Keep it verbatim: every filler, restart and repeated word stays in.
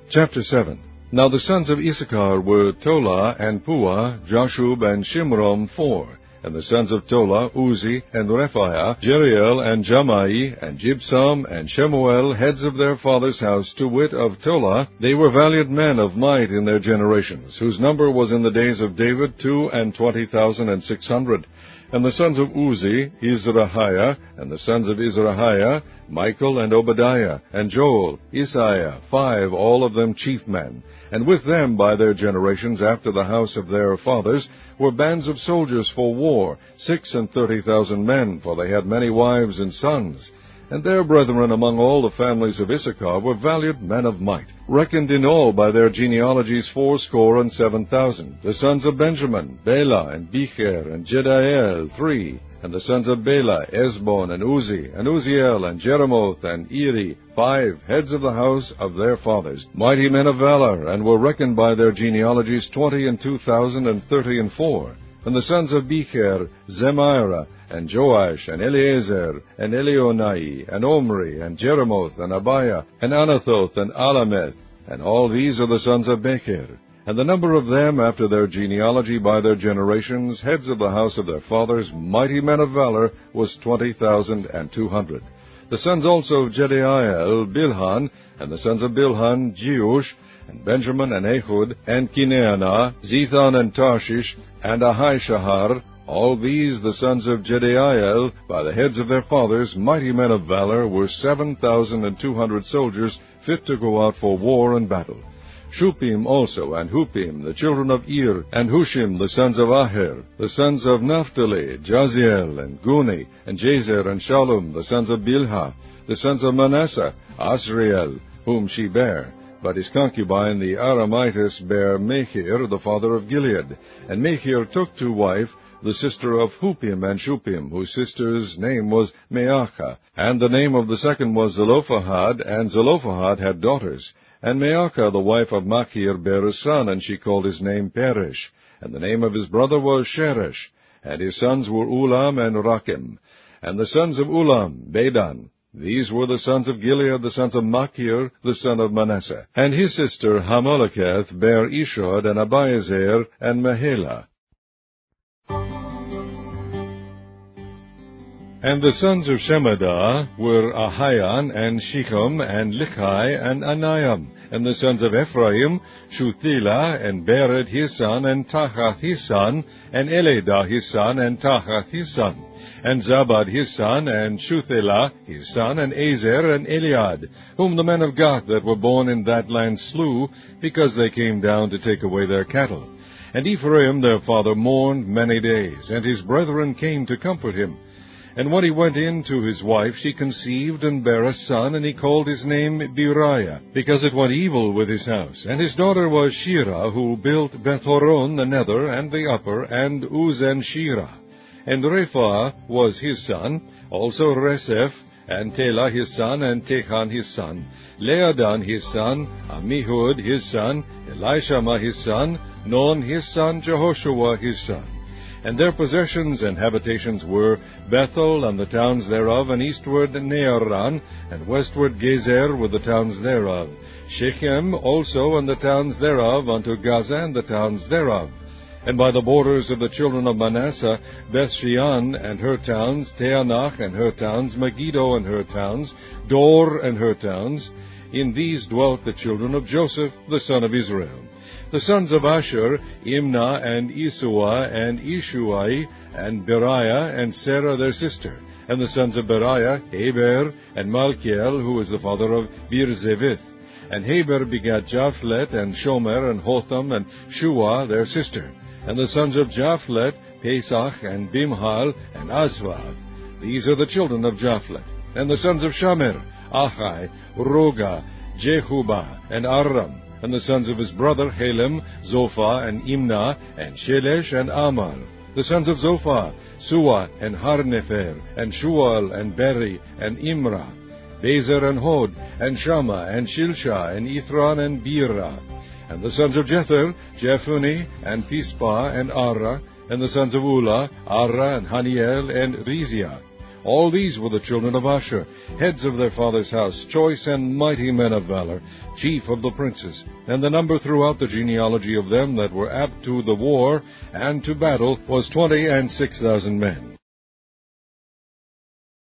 Chapter seven. Now the sons of Issachar were Tola, and Puah, Jashub, and Shimron, four. And the sons of Tola, Uzi, and Rephaiah, Jeriel, and Jamai, and Jibsam, and Shemuel, heads of their father's house, to wit, of Tola. They were valiant men of might in their generations, whose number was in the days of David two and twenty thousand and six hundred. And the sons of Uzi, Izrahiah, and the sons of Izrahiah, Michael, and Obadiah, and Joel, Isaiah, five, all of them chief men. And with them by their generations after the house of their fathers were bands of soldiers for war, six and thirty thousand men, for they had many wives and sons. And their brethren among all the families of Issachar were valiant men of might, reckoned in all by their genealogies fourscore and seven thousand. The sons of Benjamin, Bela, and Becher, and Jediael, three. And the sons of Bela, Esbon, and Uzi, and Uziel, and Jeremoth, and Eri, five, heads of the house of their fathers, mighty men of valor, and were reckoned by their genealogies twenty and two thousand and thirty and four. And the sons of Becher, Zemira, and Joash, and Eleazar, and Elionai, and Omri, and Jeremoth, and Abiah, and Anathoth, and Alameth, and all these are the sons of Becher. And the number of them after their genealogy by their generations, heads of the house of their fathers, mighty men of valor, was twenty thousand and two hundred. The sons also of Jediael, Bilhan, and the sons of Bilhan, Jeush, and Benjamin, and Ehud, and Kineanah, Zethan, and Tarshish, and Ahishahar, all these the sons of Jediael, by the heads of their fathers, mighty men of valor, were seven thousand and two hundred soldiers, fit to go out for war and battle. Shupim also, and Hupim, the children of Ir, and Hushim, the sons of Aher, the sons of Naphtali, Jaziel, and Guni, and Jazer, and Shallum, the sons of Bilhah, the sons of Manasseh, Asriel, whom she bare. But his concubine, the Aramitess, bare Machir, the father of Gilead. And Machir took to wife the sister of Hupim and Shupim, whose sister's name was Maachah. And the name of the second was Zelophehad, and Zelophehad had daughters. And Maachah, the wife of Machir, bare a son, and she called his name Peresh. And the name of his brother was Sheresh. And his sons were Ulam and Rakim. And the sons of Ulam, Bedan. These were the sons of Gilead, the sons of Machir, the son of Manasseh. And his sister Hamaleketh bare Ishod, and Abiezer, and Mahelah. And the sons of Shemadah were Ahian, and Shechem, and Lichai, and Aniam. And the sons of Ephraim, Shuthelah, and Bered his son, and Tahath his son, and Eledah his son, and Tahath his son. And Zabad his son, and Shuthelah his son, and Ezer, and Eliad, whom the men of Gath that were born in that land slew, because they came down to take away their cattle. And Ephraim their father mourned many days, and his brethren came to comfort him. And when he went in to his wife, she conceived and bare a son, and he called his name Beriah, because it went evil with his house. And his daughter was Shirah, who built Bethhoron the nether, and the upper, and Uzen Shirah. And Rephah was his son, also Reseph, and Telah his son, and Techan his son, Leadan his son, Amihud his son, Elishama his son, Non his son, Jehoshua his son. And their possessions and habitations were Bethel and the towns thereof, and eastward Nearan, and westward Gezer with the towns thereof, Shechem also and the towns thereof, unto Gaza and the towns thereof. And by the borders of the children of Manasseh, Bethshean and her towns, Teanach and her towns, Megiddo and her towns, Dor and her towns. In these dwelt the children of Joseph, the son of Israel. The sons of Asher, Imnah, and Isua, and Ishuai, and Beriah, and Sarah their sister. And the sons of Beriah, Heber, and Malchiel, who was the father of Birzevith. And Heber begat Japhlet, and Shomer, and Hotham, and Shua their sister. And the sons of Japhlet, Pesach, and Bimhal, and Asvath. These are the children of Japhlet. And the sons of Shamer, Achai, Roga, Jehubah, and Aram. And the sons of his brother Helem, Zophah, and Imnah, and Shelesh, and Amal. The sons of Zophah, Suah, and Harnefer, and Shual, and Beri, and Imrah. Bezer, and Hod, and Shammah, and Shilshah, and Ithran, and Beerah. And the sons of Jether, Jephuni, and Pispah, and Arah. And the sons of Ulah, Arah, and Haniel, and Rizia. All these were the children of Asher, heads of their father's house, choice and mighty men of valor, chief of the princes. And the number throughout the genealogy of them that were apt to the war and to battle was twenty and six thousand men.